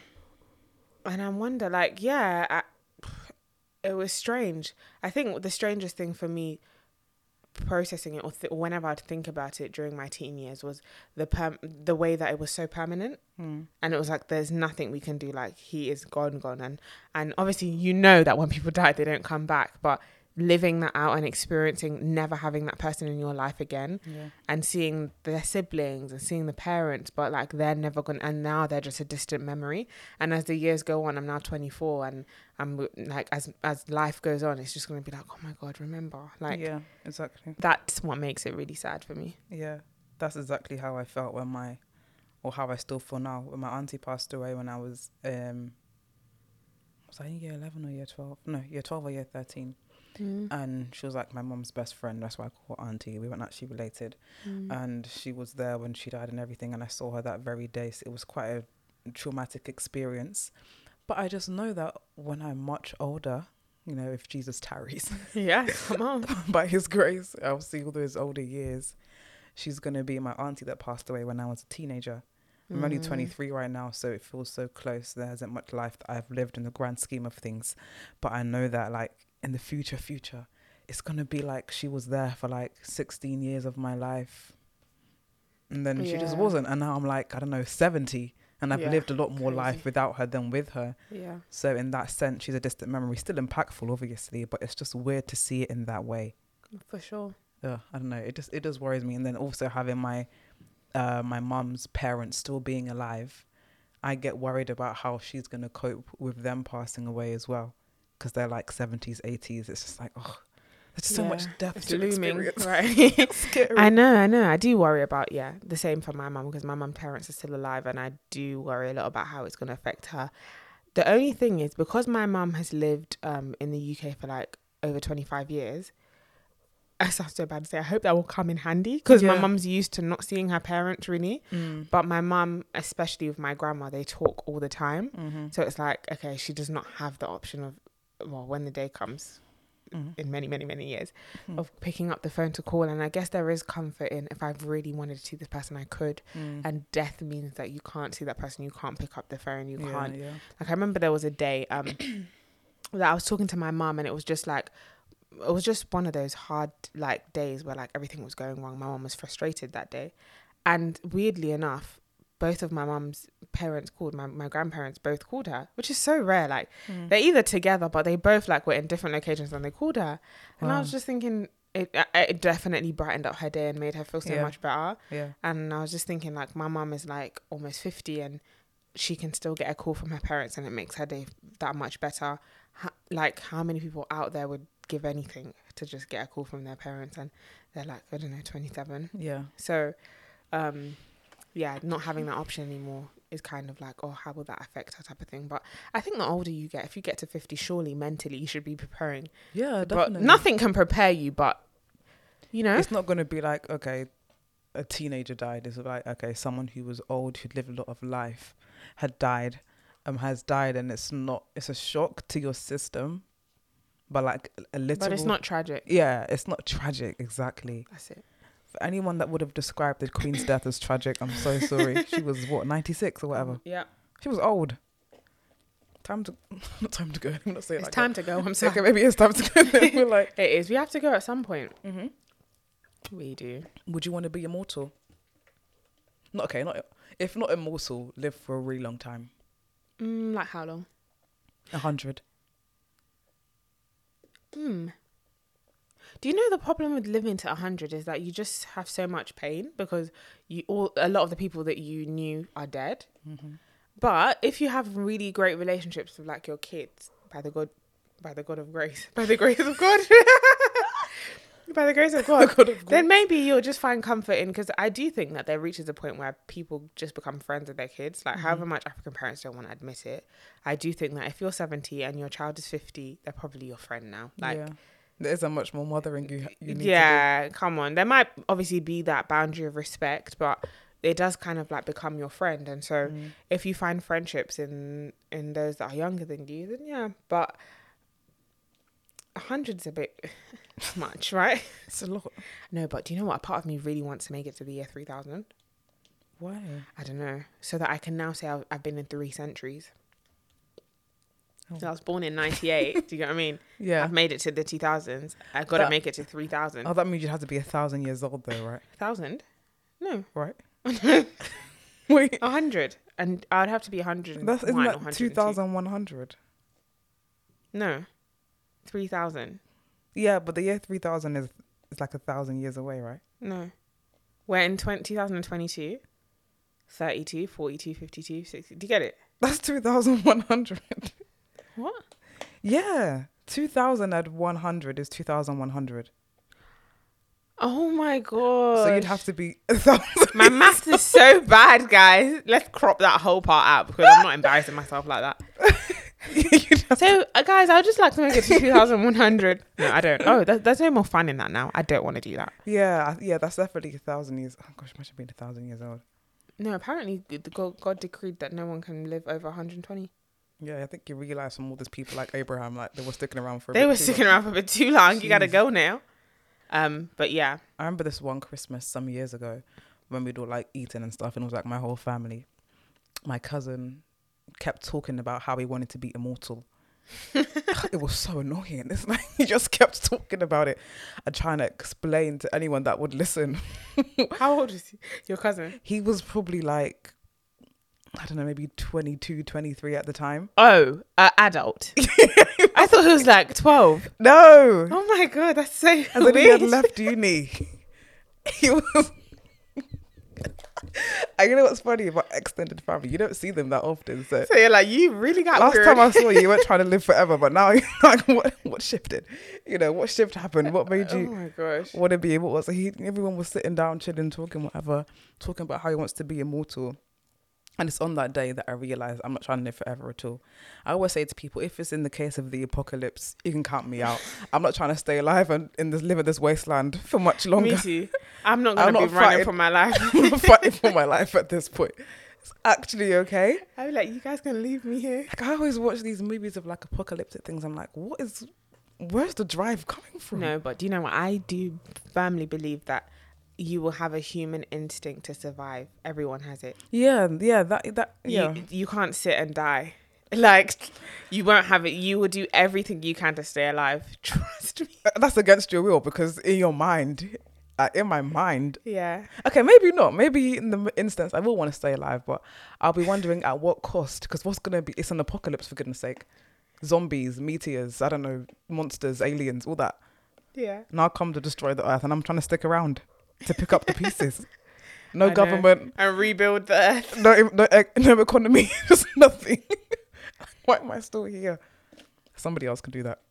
and I wonder, like, yeah, I, it was strange. I think the strangest thing for me processing it or th- whenever I'd think about it during my teen years was the perm- the way that it was so permanent. Mm. And it was like, there's nothing we can do. Like, he is gone, gone. And, and obviously, you know that when people die, they don't come back. But living that out and experiencing never having that person in your life again Yeah. and seeing their siblings and seeing the parents, but like they're never going to, and now they're just a distant memory. And as the years go on, I'm now twenty-four and I'm like, as, as life goes on, it's just going to be like, oh my God, remember? Like, yeah, exactly. that's what makes it really sad for me. Yeah, that's exactly how I felt when my, or how I still feel now. When my auntie passed away when I was, um, was I in year eleven or year twelve? No, year twelve or year thirteen. Mm. And she was like my mum's best friend. That's why I call her auntie. We weren't actually related. Mm. And she was there when she died and everything. And I saw her that very day. So it was quite a traumatic experience. But I just know that when I'm much older, you know, if Jesus tarries, Yeah, come on. by his grace, I'll see all those older years. She's going to be my auntie that passed away when I was a teenager. I'm only Mm. twenty-three right now, so it feels so close. There isn't much life that I've lived in the grand scheme of things. But I know that, like, in the future, future, it's going to be like she was there for, like, sixteen years of my life. And then she just Yeah. wasn't. And now I'm, like, I don't know, seventy. And I've Yeah, lived a lot more crazy. life without her than with her. Yeah. So in that sense, she's a distant memory. Still impactful, obviously, but it's just weird to see it in that way. For sure. Ugh, I don't know. It just it just worries me. And then also having my uh, my mum's parents still being alive, I get worried about how she's gonna cope with them passing away as well, because they're like seventies, eighties. It's just like, oh, there's just so much Yeah, death it's to looming, experience. right? Scary. I know, I know. I do worry about, yeah, the same for my mum, because my mum's parents are still alive, and I do worry a lot about how it's going to affect her. The only thing is, because my mum has lived um, in the U K for like over twenty-five years, I sound so bad to say, I hope that will come in handy because my Yeah. mum's used to not seeing her parents really. Mm. But my mum, especially with my grandma, they talk all the time. Mm-hmm. So it's like, okay, she does not have the option of, well, when the day comes Mhm. in many, many, many years, Mhm. of picking up the phone to call. And I guess there is comfort in if I really wanted to see this person, I could. Mm. And death means that you can't see that person, you can't pick up the phone, you yeah, can't. yeah. Like I remember there was a day um that I was talking to my mum, and it was just like, it was just one of those hard like days where like everything was going wrong. My mum was frustrated that day, and weirdly enough, both of my mum's parents called, my, my grandparents both called her, which is so rare. Like Mm. they're either together, but they both like were in different locations and they called her. And I was Wow. just thinking, it it definitely brightened up her day and made her feel so Yeah. much better. Yeah. And I was just thinking, like, my mum is like almost fifty and she can still get a call from her parents and it makes her day that much better. How, like, how many people out there would give anything to just get a call from their parents? And they're like, I don't know, twenty-seven. Yeah. So, um, yeah, not having that option anymore is kind of like, oh, how will that affect her type of thing? But I think the older you get, if you get to fifty, surely mentally you should be preparing. Yeah, But definitely. nothing can prepare you, but, you know? It's not going to be like, okay, a teenager died. It's like, okay, someone who was old, who'd lived a lot of life, had died, um, has died, and it's not, it's a shock to your system, but like a little. But it's not tragic. Yeah, it's not tragic, exactly. That's it. For anyone that would have described the Queen's death as tragic, I'm so sorry. She was, what, ninety-six or whatever? Yeah. She was old. Time to, not time to go. I'm not saying It's like time to go. I'm that. sorry. Okay, maybe it's time to go. Then we're like, It is. We have to go at some point. mm-hmm. We do. Would you want to be immortal? Not okay. Not if not immortal, live for a really long time. Mm, like how long? A hundred. Hmm. Do you know the problem with living to one hundred is that you just have so much pain because you all a lot of the people that you knew are dead. Mm-hmm. But if you have really great relationships with like your kids, by the God, by the God of grace, by the grace of God, by the grace of God, God of then maybe you'll just find comfort in, because I do think that there reaches a point where people just become friends with their kids. Like, Mhm. however much African parents don't want to admit it, I do think that if you're seventy and your child is fifty, they're probably your friend now. Like, yeah, there isn't much more mothering you. you need yeah, come on. There might obviously be that boundary of respect, but it does kind of like become your friend. And so to do. Mm. if you find friendships in in those that are younger than you, then yeah. But a hundred's a bit much, right? It's a lot. No, but do you know what? A part of me really wants to make it to the year three thousand. Why? I don't know. So that I can now say I've, I've been in three centuries. Oh. So I was born in ninety-eight. Do you get what I mean? Yeah. I've made it to the two thousands. I've got to That- make it to three thousand. Oh, that means you'd have to be a thousand years old, though, right? Thousand? No. Right. Wait. A hundred. And I'd have to be a hundred. That's isn't one or that one two hundred two. thousand one hundred? No. Three thousand. Yeah, but the year three thousand is is like a thousand years away, right? No. We're in twenty, twenty twenty-two. thirty-two, forty-two, fifty-two, sixty. Do you get it? That's two thousand one hundred. What? Yeah, two thousand at one hundred is two thousand one hundred. Oh my god. So you'd have to be a thousand. My maths is so bad, guys. Let's crop that whole part out because I'm not embarrassing myself like that. You'd have So, uh, guys, I would just like to make it to two thousand one hundred. No, I don't. Oh, there's, there's no more fun in that now. I don't want to do that. Yeah, yeah, that's definitely a thousand years. Oh gosh, imagine being a thousand years old. No, apparently the God, God decreed that no one can live over one hundred twenty. Yeah, I think you realise from all these people like Abraham, like they were sticking around for. A They bit were too sticking long. around for a bit too long. You got to Jeez. go now. Um, but yeah. I remember this one Christmas some years ago when we'd all like eating and stuff, and it was like my whole family. My cousin kept talking about how he wanted to be immortal. It was so annoying. It's like he just kept talking about it and trying to explain to anyone that would listen. How old is he? Your cousin? He was probably like, I don't know, maybe twenty-two, twenty-three at the time. Oh, uh, adult. I thought he was like twelve. No. Oh my god, that's so And then he had weird. left uni. He was. And you know what's funny about extended family? You don't see them that often. So So you're like, you really got last weird. time I saw you, you weren't trying to live forever, but now, like, what what shifted? You know, what shift happened? What made Oh you my gosh. want to be immortal? So he, everyone was sitting down, chilling, talking, whatever, talking about how he wants to be immortal. And it's on that day that I realized I'm not trying to live forever at all. I always say to people, if it's in the case of the apocalypse, you can count me out. I'm not trying to stay alive and in this live in this wasteland for much longer. Me too. I'm not going I'm to be not running fighting- for my life. I'm not fighting for my life at this point. It's actually okay. I'd be like, you guys going to leave me here? Like, I always watch these movies of like apocalyptic things. I'm like, what is, where's the drive coming from? No, but do you know what? I do firmly believe that you will have a human instinct to survive. Everyone has it. Yeah, yeah, that, that, yeah. You, you can't sit and die. Like, you won't have it. You will do everything you can to stay alive. Trust me. That's against your will because in your mind, uh, in my mind, Yeah. okay, maybe not. Maybe in the instance, I will want to stay alive, but I'll be wondering at what cost. Because what's going to be, it's an apocalypse for goodness sake. Zombies, meteors, I don't know, monsters, aliens, all that. Yeah. And I'll come to destroy the earth and I'm trying to stick around to pick up the pieces. I No know. government, And rebuild the earth. no, no, ec- no economy, just nothing. Why am I still here? Somebody else can do that.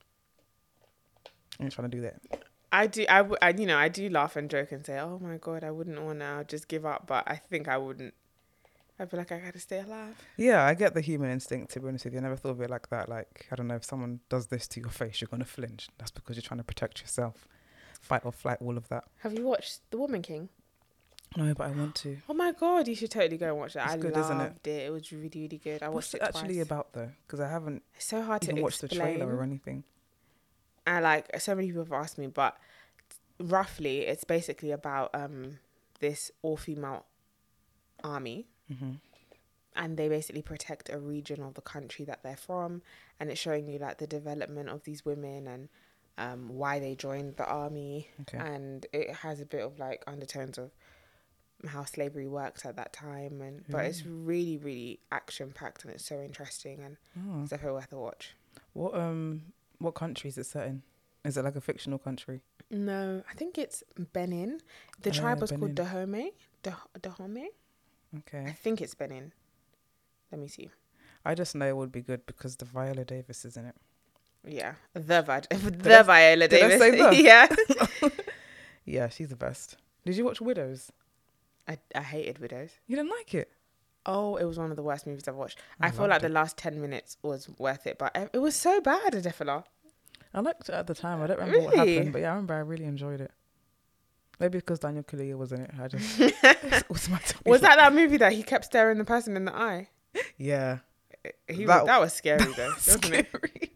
I ain't trying to do that. I do, I, w- I, you know, I do laugh and joke and say, oh my God, I wouldn't want to just give up. But I think I wouldn't. I'd be like, I got to stay alive. Yeah, I get the human instinct, to be honest with you. I never thought of it like that. Like, I don't know, if someone does this to your face, you're going to flinch. That's because you're trying to protect yourself. Fight or flight, all of that. Have you watched The Woman King? No, but I want to. Oh my God, you should totally go and watch that. It's I good, loved isn't it? it. was really, really good. I What's watched it it actually twice. about, though? Because I haven't It's so hard to even watched the explain. trailer or anything. And like so many people have asked me, but roughly it's basically about um this all-female army. Mm-hmm. And they basically protect a region of the country that they're from, and it's showing you like the development of these women and um, why they joined the army, Okay. and it has a bit of like undertones of how slavery worked at that time, and but it's really really action packed and it's so interesting and Oh. it's definitely worth a watch. What um what country is it set in? Is it like a fictional country? No, I think it's Benin. The Oh, tribe was Benin. called Dahomey. Dah- Dahomey. I Okay. think it's Benin. Let me see. I just know it would be good because the Viola Davis is in it. Yeah, the Vi- the I- Viola did I Davis. say the? Yeah. Yeah, she's the best. Did you watch Widows? I, I hated Widows. You didn't like it? Oh, it was one of the worst movies I've watched. I I, feel loved like it. the last ten minutes was worth it, but it it was so bad, Adefala. I liked it at the time. I don't remember what Really? happened, but yeah, I remember I really enjoyed it. Maybe because Daniel Kaluuya was in it. I just it was, my Was that that movie that he kept staring the person in the eye? Yeah. He That- was, that was scary though, wasn't it? Scary.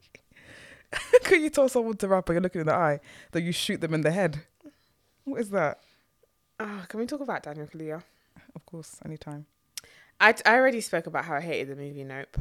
Could you tell someone to rap and you're looking in the eye, that you shoot them in the head? What is that? Oh, can we talk about Daniel Kaluuya? Of course, anytime. I, I already spoke about how I hated the movie Nope.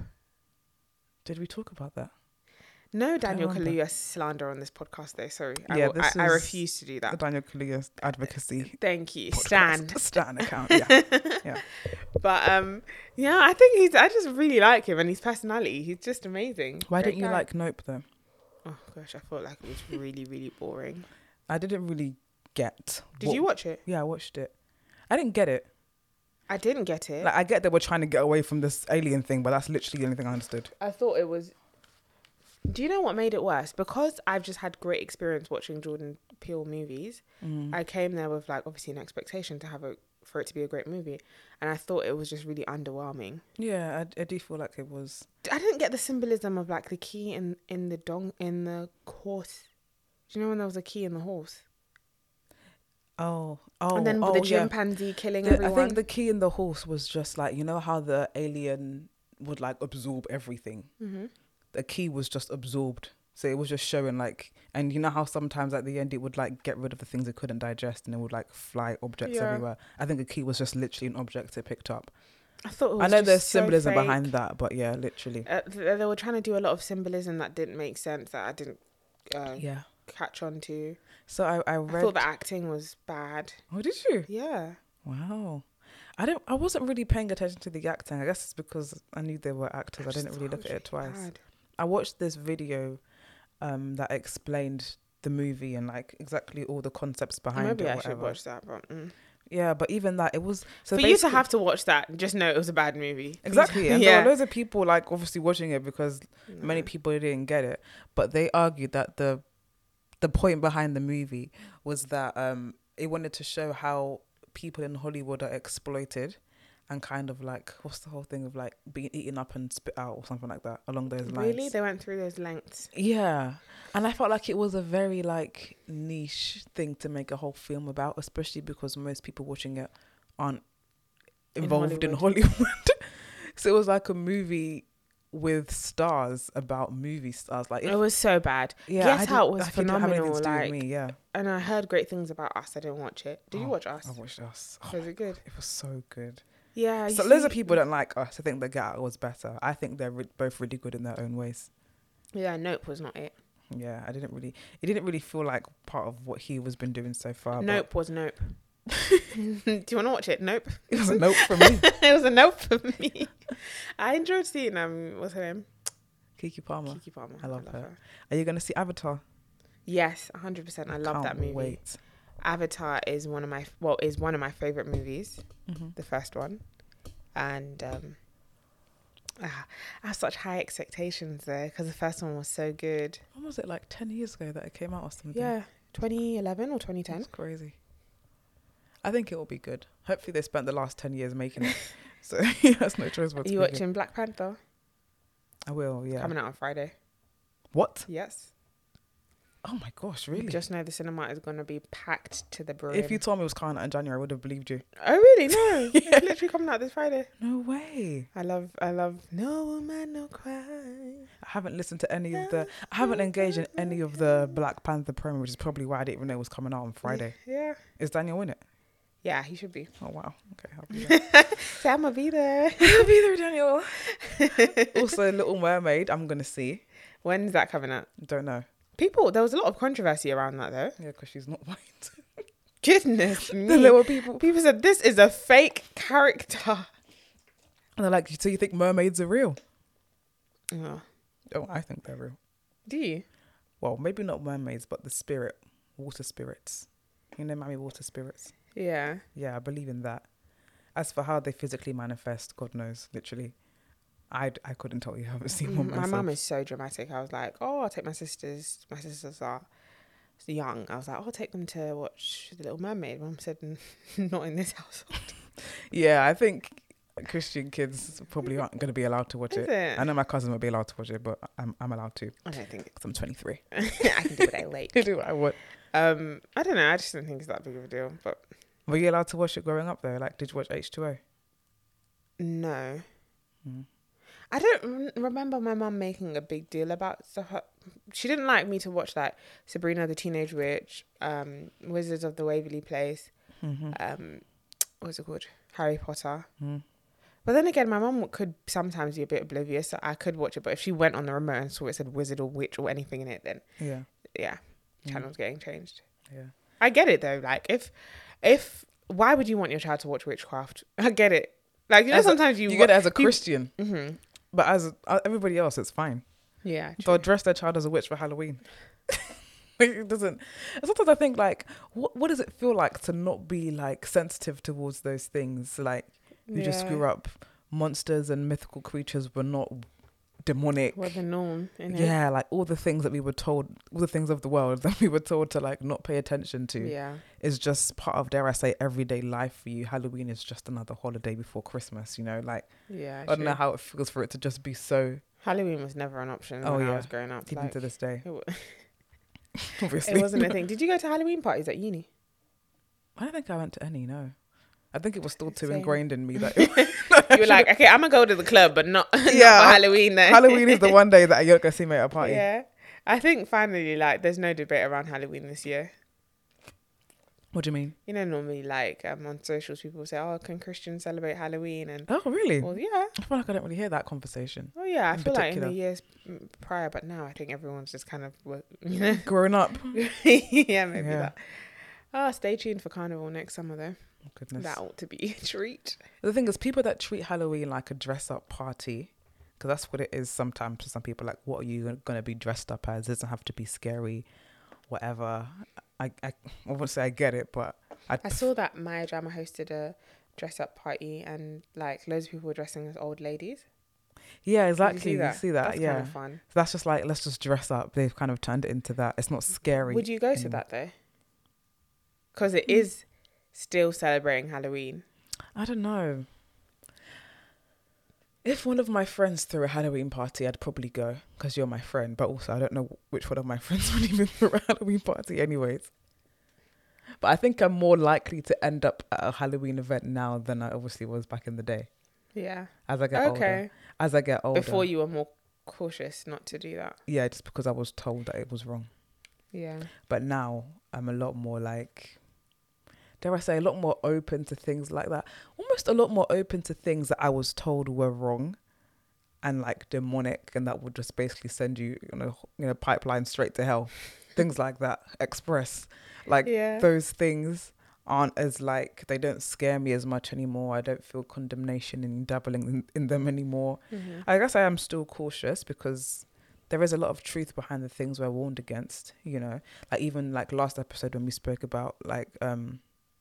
Did we talk about that? No Daniel remember. Kaluuya slander on this podcast though. Sorry, I, Yeah, will- this I, I is refuse to do The that. Daniel Kaluuya advocacy. Thank you, podcast. Stan. Stan account, yeah. Yeah. But um, yeah, I think he's. I just really like him and his personality. He's just amazing. Why Great didn't you guy. like Nope though? Oh gosh, I felt like it was really, really boring. I didn't really get. Did what- you watch it? Yeah, I watched it. I didn't get it. I didn't get it. Like, I get that we're trying to get away from this alien thing, but that's literally the only thing I understood. I thought it was. Do you know what made it worse? Because I've just had great experience watching Jordan Peele movies. Mm. I came there with like obviously an expectation to have a for it to be a great movie, and I thought it was just really underwhelming. Yeah, I, I do feel like it was. I didn't get the symbolism of like the key in in the dong in the horse. Do you know when there was a key in the horse? Oh, oh, and then oh, the yeah. chimpanzee killing The- I everyone. think the key in the horse was just like, you know how the alien would like absorb everything. mm-hmm. The key was just absorbed, so it was just showing like, and you know how sometimes at the end it would like get rid of the things it couldn't digest, and it would like fly objects Yeah. everywhere. I think the key was just literally an object it picked up. I thought it was I know just there's so symbolism fake. behind that, but yeah, literally. Uh, th- they were trying to do a lot of symbolism that didn't make sense, that I didn't uh, Yeah. catch on to. So I I I read. thought the acting was bad. Oh, did you? Yeah. Wow. I don't. I wasn't really paying attention to the acting. I guess it's because I knew they were actors. I, just didn't really thought look at it was twice. bad. I watched this video um, that explained the movie and like exactly all the concepts behind Maybe it. Or I should whatever. watch that, but mm. Yeah, but even that, it was so for you to basically- have to watch that, just know it was a bad movie. exactly. And there yeah. were loads of people like obviously watching it because many No. people didn't get it, but they argued that the the point behind the movie was that um, it wanted to show how people in Hollywood are exploited, and kind of like, what's the whole thing of like being eaten up and spit out or something like that along those lines. Really? They went through those lengths. Yeah. And I felt like it was a very like niche thing to make a whole film about, especially because most people watching it aren't In involved in Hollywood. Hollywood. So it was like a movie with stars about movie stars. Like, if, It was so bad. yeah, Guess I how it didn't- was like, it didn't have anything phenomenal, to do with like- me, yeah. And I heard great things about Us. I didn't watch it. Did you Oh, watch Us? I watched Us. Oh, Was it good? it was so good. Yeah. you So loads of see- people don't like Us. I think The Get Out was better. I think they're re- both really good in their own ways. Yeah, Nope was not it. Yeah, I didn't really. It didn't really feel like part of what he was been doing so far. but Nope was Nope. Do you want to watch it? Nope. It was a nope for me. It was a nope for me. I enjoyed seeing um, what's her name? Kiki Palmer. Kiki Palmer. I love her. Are you going to see Avatar? Yes, one hundred percent. I love Can't that movie. Wait. Avatar is one of my well is one of my favorite movies. Mm-hmm. The first one, and um, ah, I have such high expectations there because the first one was so good. When was it? Like ten years ago that it came out or something? Yeah, twenty eleven or twenty ten. That's crazy. I think it will be good. Hopefully they spent the last ten years making it. So yeah, that's no choice but Are to you be good. watching Black Panther? I will, yeah. Coming out on Friday. What? Yes. Oh my gosh, really? Just know the cinema is going to be packed to the brim. If you told me it was coming out in January, I would have believed you. Oh really? No, Yeah. it's literally coming out this Friday. No way. I love, I love. No woman, no cry. I haven't listened to any of the. I haven't engaged in any of the Black Panther promo, which is probably why I didn't even know it was coming out on Friday. Yeah, Is Daniel in it? yeah, he should be. Oh wow. Okay, I'll be there. Say I'm gonna be there. I'll be there, Daniel. Also, Little Mermaid. I'm gonna see. When's that coming out? Don't know. People, there was a lot of controversy around that though. Yeah, because she's not white. Goodness The me. little people. People said this is a fake character. And they're like, so you think mermaids are real? Oh, Oh, I think they're real. do you? Well, maybe not mermaids, but the spirit, water spirits. You know, mommy water spirits. Yeah. Yeah, I believe in that. As for how they physically manifest, God knows, literally. I, I couldn't tell you. I haven't seen one My myself. mum is so dramatic. I was like, oh, I'll take my sisters. My sisters are young. I was like, oh, I'll take them to watch The Little Mermaid. Mum said, "N- not in this household. Yeah, I think Christian kids probably aren't going to be allowed to watch Is it. it? I know my cousin will be allowed to watch it, but I'm I'm allowed to I don't think because I'm twenty-three. I can do what I like. Do what I want. Um, I don't know. I just don't think it's that big of a deal. But Were you allowed to watch it growing up though? Like, did you watch H two O? no, Mm. I don't rem- remember my mum making a big deal about stuff. She didn't like me to watch like Sabrina the Teenage Witch, um, Wizards of the Waverly Place, Mm-hmm. um, what's it called, Harry Potter. Mm. But then again, my mum could sometimes be a bit oblivious, so I could watch it. But if she went on the remote and saw it said wizard or witch or anything in it, then Yeah. yeah, Mm. channel's getting changed. Yeah. I get it though. Like if, if why would you want your child to watch witchcraft? I get it. Like you know, As a- sometimes you You get it as a you- Christian, Mhm. but as uh, everybody else, it's fine. Yeah. They'll dress their child as a witch for Halloween. Like, it doesn't. Sometimes I think like, what what does it feel like to not be like sensitive towards those things? Like you just Yeah. grew up, monsters and mythical creatures were not demonic. Well, the norm. Innit? Yeah, like all the things that we were told, all the things of the world that we were told to like not pay attention to, Yeah. is just part of, dare I say, everyday life for you. Halloween is just another holiday before Christmas. You know, like Yeah. I don't know true. how it feels for it to just be so, Halloween was never an option Oh, when I yeah. was growing up. even Like, to this day. it, wa- Obviously, it wasn't a thing. Did you go to Halloween parties at uni? I don't think I went to any. No, I think it was still too Same. ingrained in me that You were like, okay, I'm gonna go to the club, but not, not Yeah, for I- Halloween. Then Halloween is the one day that you're gonna see me at a party. Yeah, I think finally, like, there's no debate around Halloween this year. What do you mean? You know, normally, like, um, on socials, people say, "Oh, can Christians celebrate Halloween?" And Oh, really? well, yeah, I feel like I don't really hear that conversation. oh yeah, I In feel like in particular. the years mm, prior, but now I think everyone's just kind of, wo- you know, Growing up, yeah, maybe Yeah. that. Oh, stay tuned for Carnival next summer, though. oh, goodness. That ought to be a treat. The thing is, people that treat Halloween like a dress-up party, because that's what it is sometimes to some people. Like, what are you going to be dressed up as? It doesn't have to be scary, whatever. I, I, I won't say I get it, but I, I saw that Maya Jama hosted a dress-up party, and like loads of people were dressing as old ladies. yeah, Did exactly. You see that, That's yeah. kind of fun. So that's just like, let's just dress up. They've kind of turned it into that. It's not scary. Would you go to anymore. that though? Because it is still celebrating Halloween. I don't know. If one of my friends threw a Halloween party, I'd probably go because you're my friend. But also, I don't know which one of my friends would even throw a Halloween party anyways. But I think I'm more likely to end up at a Halloween event now than I obviously was back in the day. Yeah. As I get Okay. older. As I get older. Before you were more cautious not to do that. Yeah, just because I was told that it was wrong. Yeah. But now I'm a lot more like, dare I say, a lot more open to things like that. Almost a lot more open to things that I was told were wrong and like demonic, and that would just basically send you, you know, you know, pipeline straight to hell. Things like that. Express. Like Yeah. those things aren't as like, they don't scare me as much anymore. I don't feel condemnation in dabbling in, in them anymore. Mm-hmm. I guess I am still cautious because there is a lot of truth behind the things we're warned against, you know, like even like last episode when we spoke about like um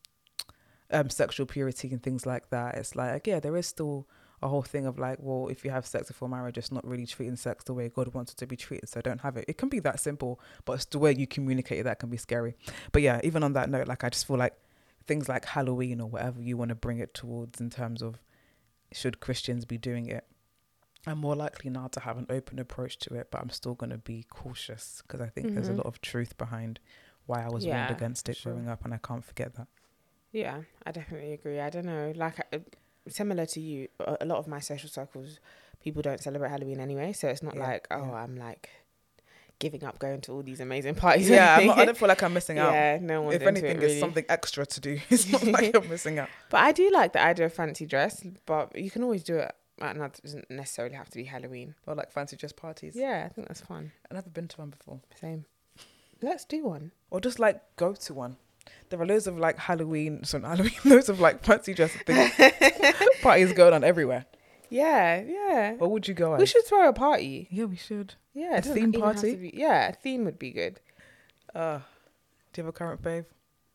um sexual purity and things like that. It's like, yeah, there is still a whole thing of like, well, if you have sex before marriage, it's not really treating sex the way God wants it to be treated, so don't have it. It can be that simple, but it's the way you communicate it that can be scary. But yeah, even on that note, like I just feel like things like Halloween or whatever you want to bring it towards in terms of should Christians be doing it, I'm more likely now to have an open approach to it, but I'm still going to be cautious because I think mm-hmm. there's a lot of truth behind why I was yeah, warned against it sure. growing up, and I can't forget that. Yeah, I definitely agree. I don't know, like uh, similar to you, a, a lot of my social circles, people don't celebrate Halloween anyway, so it's not yeah, like, oh, yeah. I'm like giving up going to all these amazing parties. Yeah, I'm not, I don't feel like I'm missing out. Yeah, no one's If anything, into it, really. It's something extra to do. It's not like I'm missing out. But I do like the idea of fancy dress, but you can always do it. And that doesn't necessarily have to be Halloween. Or like fancy dress parties. Yeah, I think that's fun. I've never been to one before. Same. Let's do one. Or just like go to one. There are loads of like Halloween, so not Halloween, loads of like fancy dress things, parties going on everywhere. Yeah, yeah. What would you go at? We should throw a party. Yeah, we should. Yeah, a it doesn't theme even have party. to be- yeah, a theme would be good. Uh, do you have a current fave?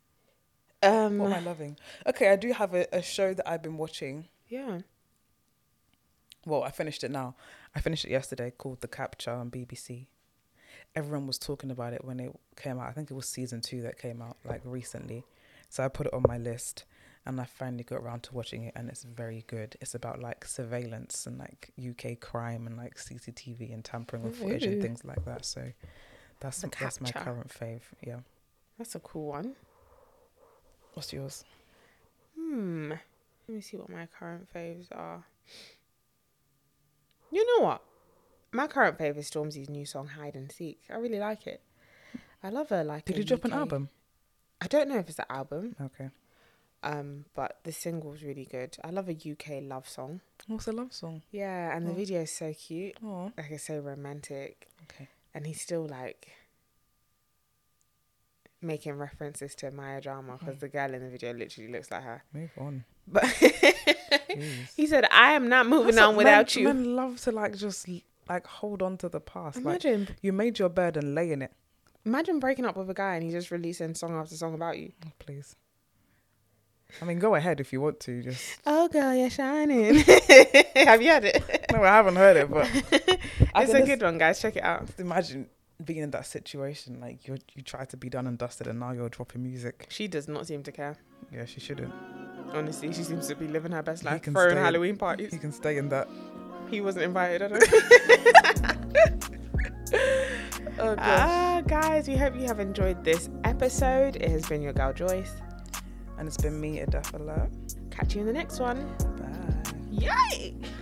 Um, What am I loving? Okay, I do have a, a show that I've been watching. yeah. Well, I finished it now. I finished it yesterday, called The Capture on B B C. Everyone was talking about it when it came out. I think it was season two that came out like recently. So I put it on my list and I finally got around to watching it, and it's very good. It's about like surveillance and like U K crime and like C C T V and tampering with footage Ooh. and things like that. So that's The that's my Capture. current fave. Yeah. That's a cool one. What's yours? Hmm. Let me see what my current faves are. You know what? My current fave is Stormzy's new song, Hide and Seek. I really like it. I love her. Like, Did a you drop an U K album? I don't know if it's an album, Okay. um, but the single's really good. I love a U K love song. What's a love song? Yeah, and the Oh. video is so cute. Oh. Like I say, romantic. Okay. And he's still like making references to Maya Jama because Oh. the girl in the video literally looks like her. Move on. But Jeez. he said, "I am not moving That's on what without men, you." Men love to like just like hold on to the past. Like Imagine, you made your bed and lay in it. imagine breaking up with a guy and he's just releasing song after song about you. Oh, please. I mean, go ahead if you want to. Just Oh, girl, you're shining. Have you had it? no, I haven't heard it, but I It's can a good one, guys. Check it out. just imagine being in that situation. Like you, you try to be done and dusted, and now you're dropping music. She does not seem to care. Yeah, she shouldn't. Honestly, she seems to be living her best He life, can throwing stay- Halloween parties. You can stay in that. He wasn't invited, I don't Oh gosh. Ah, guys, we hope you have enjoyed this episode. It has been your girl Joyce. And it's been me, Adafala. Catch you in the next one. Bye. Yay!